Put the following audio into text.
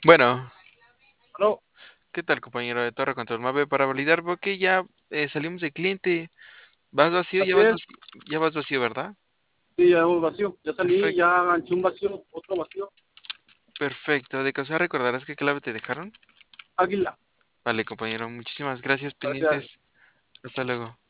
Bueno, No, ¿qué tal, compañero de Torre Control Mave? Para validar, porque ya salimos de cliente. ¿Vas vacío? así es. Ya vas vacío, ¿verdad? Sí, ya un vacío. Ya salí, Perfecto, ya ganché un vacío, otro vacío. perfecto. De casualidad recordarás qué clave te dejaron. Águila. Vale, compañero, muchísimas gracias, Gracias. pendientes. Hasta luego.